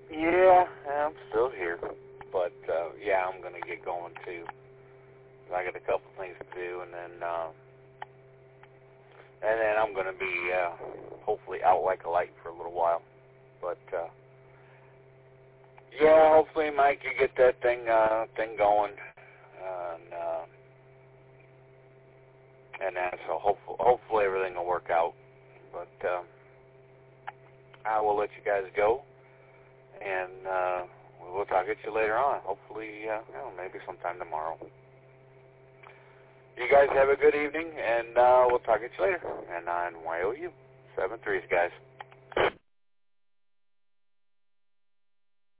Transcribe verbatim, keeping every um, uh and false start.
Yeah, I'm still here. But, uh, yeah, I'm going to get going, too. I got a couple things to do, and then, uh, and then I'm going to be, uh, hopefully out like a light for a little while. But, uh, yeah, hopefully, Mike, you get that thing, uh, thing going. And, uh, and then, so hopefully, hopefully everything will work out. But, uh, I will let you guys go. And, uh, we'll talk to you later on. Hopefully, uh, you know, maybe sometime tomorrow. You guys have a good evening, and uh, we'll talk to you later. And on Y O U, seven threes, guys.